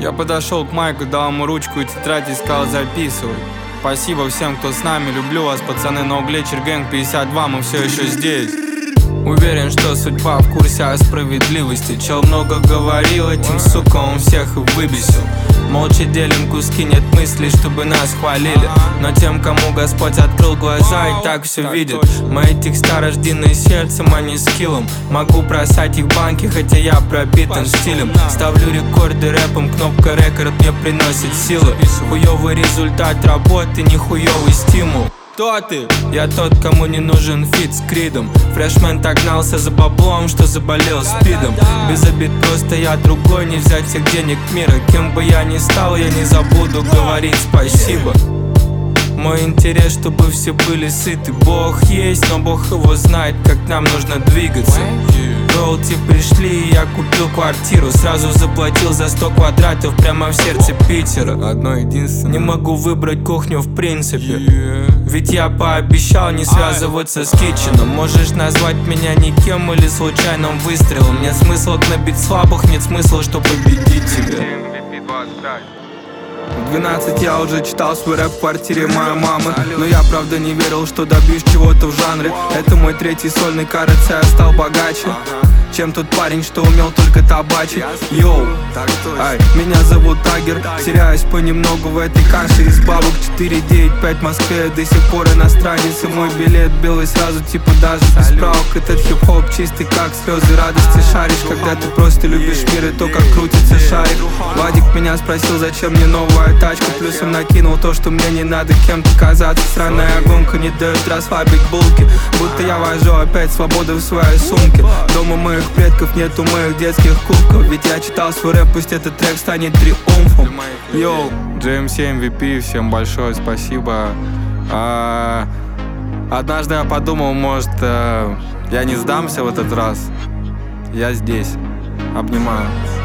Я подошел к Майку, дал ему ручку и тетрадь и сказал: записывай. Спасибо всем, кто с нами, люблю вас, пацаны, но Глетчер Гэнг 52, мы все еще здесь. Уверен, что судьба в курсе о справедливости. Чел много говорил, этим, сука, он всех и выбесил. Молча делим куски, нет мыслей, чтобы нас хвалили. Но тем, кому Господь открыл глаза, и так все видит. Мои текста рождены сердцем, а не скиллом. Могу бросать их в банки, хотя я пропитан стилем. Ставлю рекорды рэпом, кнопка рекорд мне приносит силы. Хуёвый результат работы, не хуёвый стимул. Кто ты? Я тот, кому не нужен фит с Кридом. Фрешмен так гнался за баблом, что заболел спидом. Без обид, просто я другой, не взять всех денег мира. Кем бы я ни стал, я не забуду говорить спасибо. Мой интерес, чтобы все были сыты. Бог есть, но Бог его знает, как нам нужно двигаться. Роути пришли, и я купил квартиру. Сразу заплатил за 100 квадратов прямо в сердце Питера. Одно единственное. Не могу выбрать кухню в принципе, ведь я пообещал не связываться с китченом. Можешь назвать меня никем или случайным выстрелом. Нет смысла гнобить слабых, нет смысла, что победить тебя. В 12 я уже читал свой рэп в квартире моей мамы. Но я правда не верил, что добьюсь чего-то в жанре. Это мой третий сольный, кажется, я стал богаче, чем тот парень, что умел только табачить. Йоу, ай, меня зовут Тагер. Теряюсь понемногу в этой каше из бабок. 495 в Москве, до сих пор иностранец. И мой билет белый сразу, типа даже без справок. Этот хип-хоп чистый, как слезы радости. Шаришь, когда ты просто любишь мир и то, как крутится шарик. Вадик меня спросил, зачем мне новая тачка. Плюсом накинул то, что мне не надо кем-то казаться. Сраная гонка не дает расслабить булки. Будто я вожу опять свободу в своей сумке. Дома моих предков нету моих детских кубков. Ведь я читал свой рэп, пусть этот трек станет триумфом. Йоу, GMC MVP, всем большое спасибо. Однажды я подумал, может, я не сдамся в этот раз. Я здесь. Обнимаю.